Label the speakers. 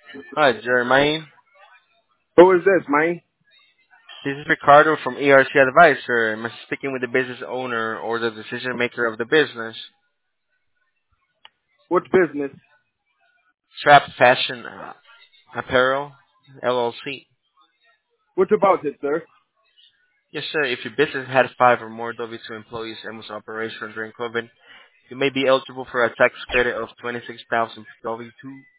Speaker 1: Hi, Jermaine.
Speaker 2: Who is this, man?
Speaker 1: This is Ricardo from ERC Advisor. I'm speaking with the business owner or the decision maker of the business.
Speaker 2: What business?
Speaker 1: Strap Fashion Apparel, LLC.
Speaker 2: What about it, sir?
Speaker 1: Yes, sir. If your business had 5 or more W-2 employees and was operational during COVID, you may be eligible for a tax credit of 26,000 W-2.